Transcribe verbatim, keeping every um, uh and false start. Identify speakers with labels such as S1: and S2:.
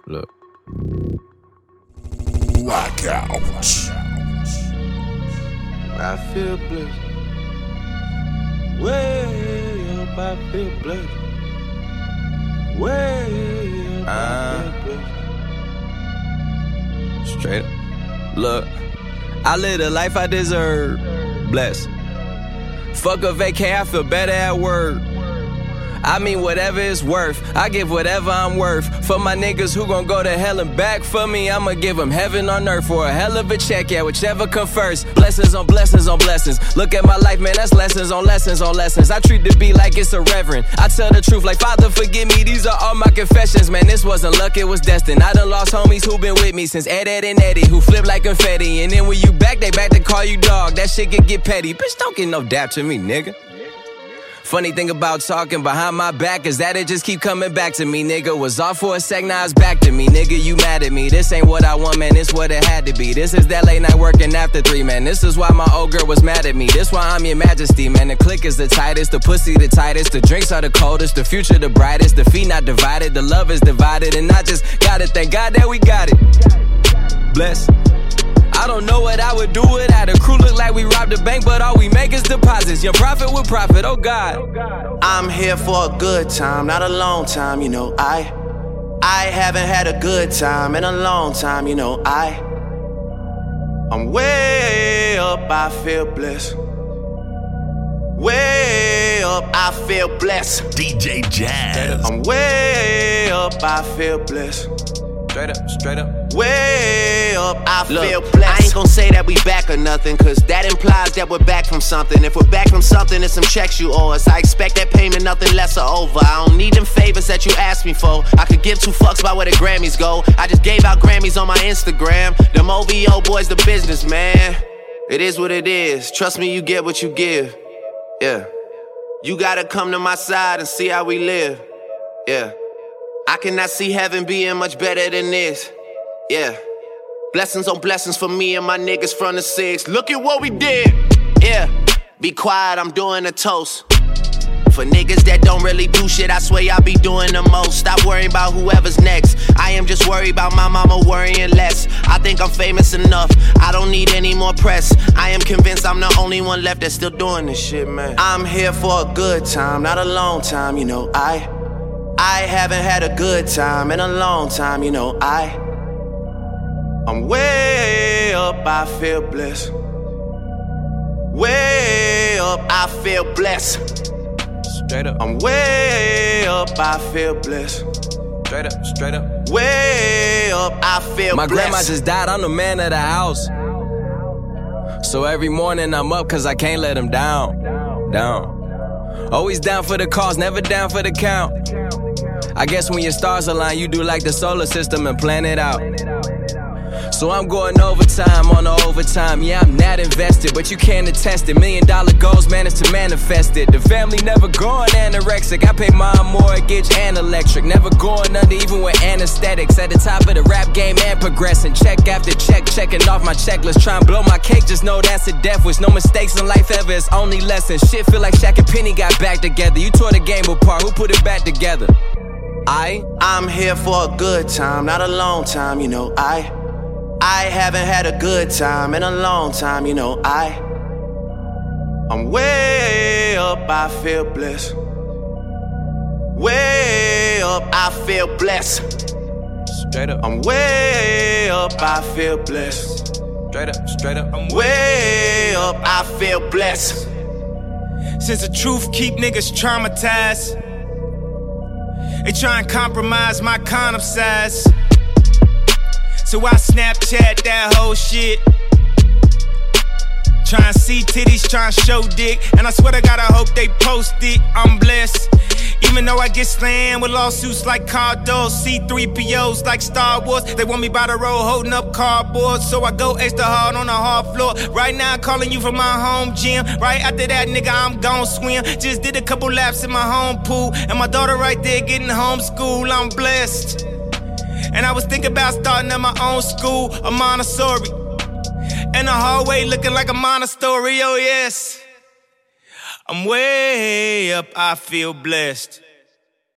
S1: Look.
S2: Blackout.
S3: I feel blessed. Way up, I feel blessed. Way up, I feel blessed.
S1: Straight up. Look, I live the life I deserve. Blessed. Fuck a vacay, I feel better at work. I mean whatever it's worth, I give whatever I'm worth. For my niggas who gon' go to hell and back for me, I'ma give them heaven on earth for a hell of a check, yeah, whichever come first. Blessings on blessings on blessings. Look at my life, man, that's lessons on lessons on lessons. I treat the beat like it's a reverend. I tell the truth like, Father, forgive me, these are all my confessions. Man, this wasn't luck, it was destined. I done lost homies who been with me since Ed, Ed, and Eddie, who flip like confetti. And then when you back, they back to call you dog. That shit can get petty. Bitch, don't get no dap to me, nigga. Funny thing about talking behind my back is that it just keep coming back to me, nigga. Was off for a sec, now it's back to me, nigga. You mad at me? This ain't what I want, man. This what it had to be. This is that late night working after three, man. This is why my old girl was mad at me. This why I'm your majesty, man. The click is the tightest, the pussy the tightest, the drinks are the coldest, the future the brightest, the feet not divided, the love is divided, and I just gotta thank God that we got it. Bless. I don't know what I would do without a crew. Look like we robbed a bank, but all we make is deposits. Your profit with profit, oh God.
S3: I'm here for a good time, not a long time, you know. I I haven't had a good time in a long time, you know. I I'm way up, I feel blessed. Way up, I feel blessed.
S2: D J Jazz.
S3: I'm way up, I feel blessed.
S1: Straight up, straight up.
S3: Way up, I
S1: Look,
S3: feel blessed. I ain't gon' say that we back or nothing, cause that implies that we're back from something. If we're back from something, it's some checks you owe us. I expect that payment, nothing less or over. I don't need them favors that you asked me for. I could give two fucks about where the Grammys go. I just gave out Grammys on my Instagram. Them O V O boys, the business, man. It is what it is. Trust me, you get what you give. Yeah. You gotta come to my side and see how we live. Yeah. I cannot see heaven being much better than this. Yeah. Blessings on blessings for me and my niggas from the six. Look at what we did. Yeah. Be quiet, I'm doing a toast. For niggas that don't really do shit, I swear y'all be doing the most. Stop worrying about whoever's next. I am just worried about my mama worrying less. I think I'm famous enough, I don't need any more press. I am convinced I'm the only one left that's still doing this shit, man. I'm here for a good time, not a long time, you know. I I haven't had a good time in a long time, you know. I I'm way up, I feel blessed. Way up, I feel blessed.
S1: Straight up.
S3: I'm way up, I feel blessed.
S1: Straight up, straight up.
S3: Way up, I feel
S1: My
S3: blessed.
S1: grandma just died, I'm the man of the house. So every morning I'm up cause I can't let him down. Down. Always down for the cause, never down for the count. I guess when your stars align, you do like the solar system and plan it out. So I'm going overtime on the overtime. Yeah, I'm not invested, but you can't attest it. Million dollar goals managed to manifest it. The family never going anorexic. I pay my mortgage and electric. Never going under even with anesthetics. At the top of the rap game and progressing. Check after check, checking off my checklist. Try and blow my cake, just know that's a death wish. No mistakes in life ever, it's only lessons. Shit feel like Shaq and Penny got back together. You tore the game apart, who put it back together? I?
S3: I'm here for a good time, not a long time, you know. I I haven't had a good time in a long time, you know. I I'm way up, I feel blessed. Way up, I feel blessed.
S1: Straight up.
S3: I'm way up, I feel blessed.
S1: Straight up, straight up.
S3: I'm way up, I feel blessed.
S4: Since the truth keep niggas traumatized, they try and compromise my condom size. So I Snapchat that whole shit. Try and see titties, try and show dick. And I swear to God, I hope they post it. I'm blessed. Even though I get slammed with lawsuits like Cardos, C three P Os like Star Wars. They want me by the road holding up cardboard, so I go extra hard on the hard floor. Right now I'm calling you from my home gym. Right after that, nigga, I'm gon' swim. Just did a couple laps in my home pool, and my daughter right there getting homeschooled. I'm blessed. And I was thinking about starting at my own school, a Montessori. And the hallway looking like a monastery, oh yes. I'm way up, I feel blessed.